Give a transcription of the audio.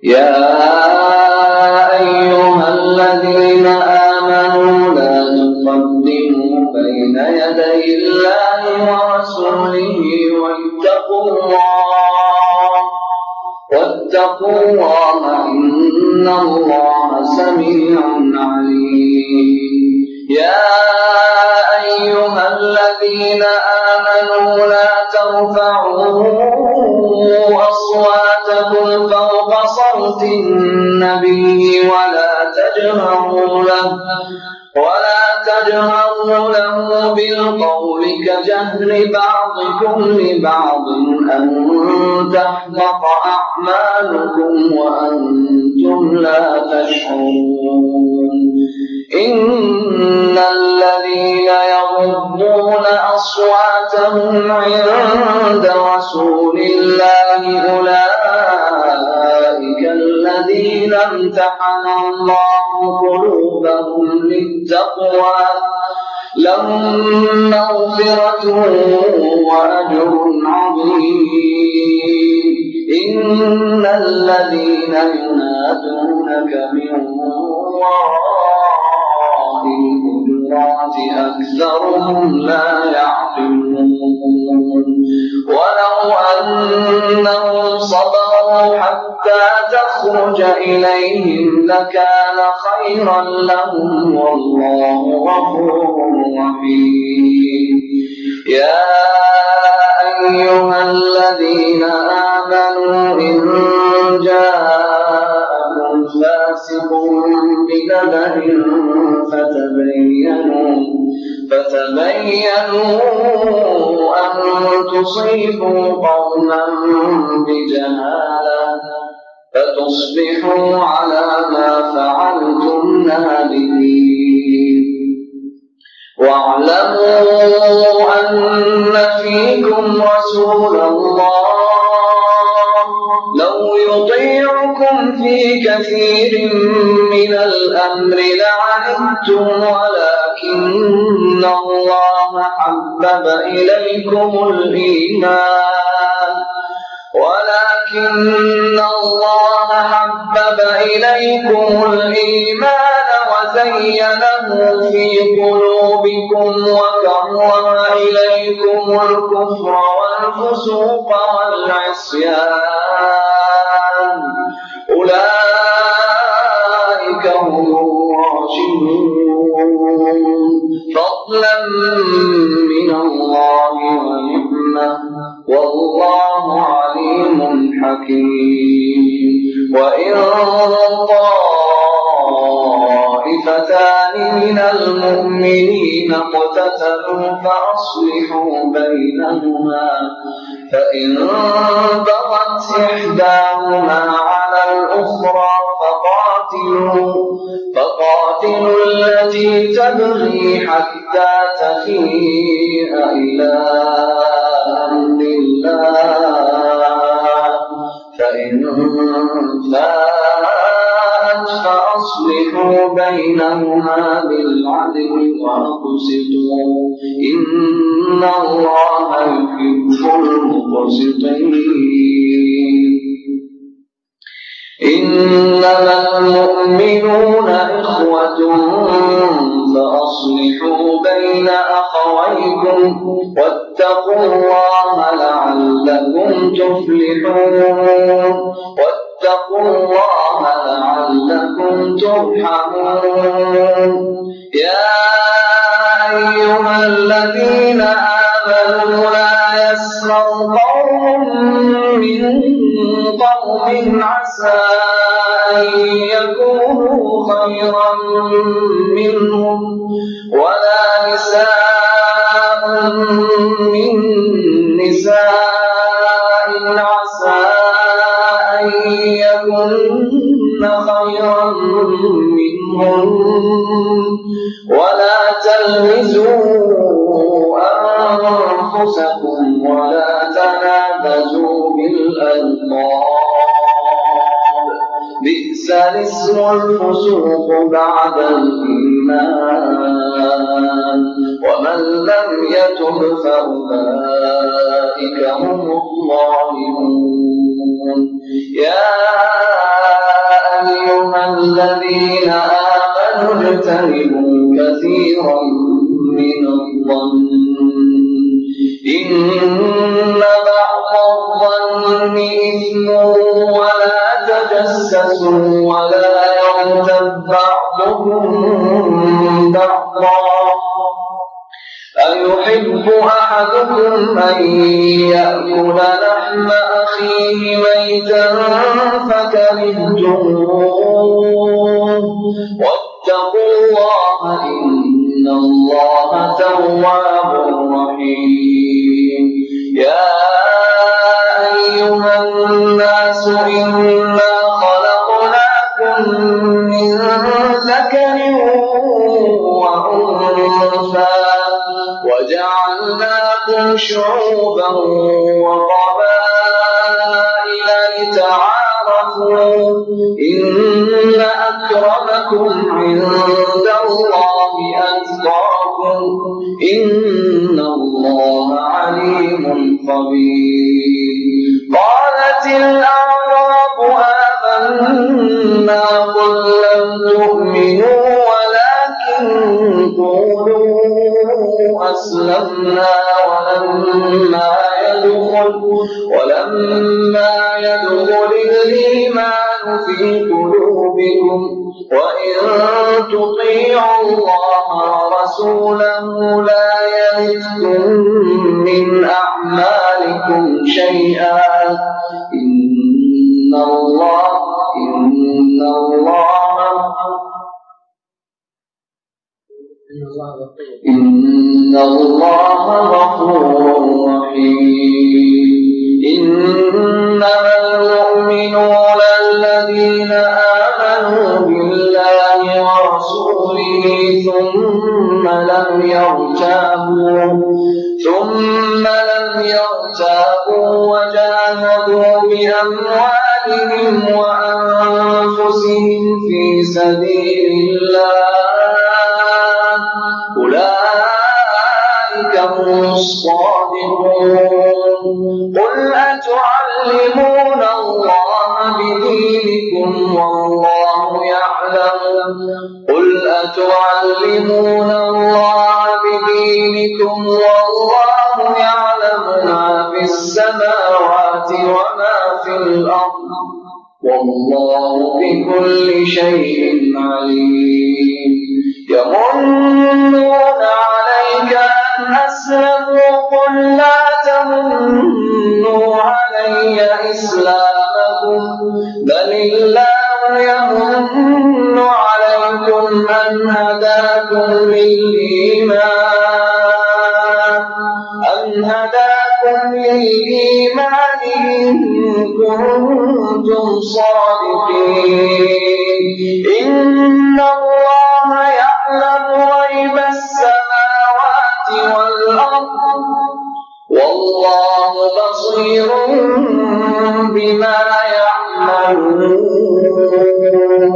يا أيها الذين آمنوا لا تقدموا بين يدي الله ورسوله واتقوا الله إن الله سميع عليم. يا أيها الذين آمنوا لا ترفعوا أصواتكم فوق صوت النبي ولا تجهروا له بالقول كجهر بعضكم لبعض أن تحبط أعمالكم وأنتم لا تشعرون. إن الذين يغضون أصواتهم عند رسول الله أولئك الذين امتحن الله قلوبهم للتقوى لهم مغفرة وأجر عظيم. إن الذين ينادونك من وراء الحجرات أكثرهم لا يعقلون. ولو أنهم صبروا حتى تخرج إليهم لكان خيرا لهم والله غفور رحيم. يا أيها الذين آمنوا إن جاءكم فاسق بنبأ فتبينوا أن تصيبوا قوما بجهالة فتصبحوا على ما فعلتم نادمين. واعلموا أن فيكم رسول الله لو يطيعكم في كثير من الأمر لعنتم ولكن الله حبب إليكم الإيمان وزينه في قلوبكم وكره إليكم الكفر والفسوق والعصيان أولئك هم الراشدون فضلا من الله ونعمة والله عليم حكيم. وإن طائفتان من المؤمنين اقتتلوا فأصلحوا بينهما فإن بغت إحداهما على الأخرى فقاتلوا التي تبغي حتى تفيء إلى أمر الله فإن فاءت فأصلحوا بينهما بالعدل وأقسطوا إن الله يحب المقسطين. إنما المؤمنون إخوة فأصلحوا بين أخويكم واتقوا الله لعلكم ترحمون. يا أيها الذين آمنوا لا يسخر قوم من قوم عسى أن يكونوا خيرا منهم ولا نساء من نساء عسى أن يكن خيرا منهم ولا تلمزوا أنفسكم ولا تنابزوا بالألقاب بئس الاسم الفسوق بعد الإيمان ومن لم يتب فأولئك هم الظالمون. يا واجتنبوا كثيرا من الظن إن بعض الظن إثم ولا تجسسوا ولا يغتب بعضكم بعضا أيحب أحدكم أن يأكل لحم أخيه ميتا فكرهتموه واتقوا الله إن الله تواب رحيم يا أيها الناس إنا خلقناكم من ذكر وأنثى وجعلناكم شعوبا وقبائل لتعارفوا إن أكرمكم عند الله أتقاكم إن الله عليم خبير قالت الأعراب آمنا قل لم تؤمنوا ولكن قولوا أسلمنا ولما يدخل الإيمان في قلوبكم وإن تطيعوا الله ورسوله لا يلدكم من أعمالكم شيئا إن الله غفور رحيم إنما المؤمنون الذين آمنوا بالله ورسوله ثم لم يرتابوا وجاهدوا بأموالهم وأنفسهم في سبيل الله أولئك هم الصادقون قل أتعلمون الله بدينكم والله يعلم ما في السماوات وما في الأرض والله بكل شيء عليم يمنون عليك أن أسلموا قل لا تمنوا علي إسلامكم بل الله يمن عليكم أن هداكم للإيمان إن كنتم صادقين إن الله يعلم غيب السماوات والأرض والله بصير بما يعملون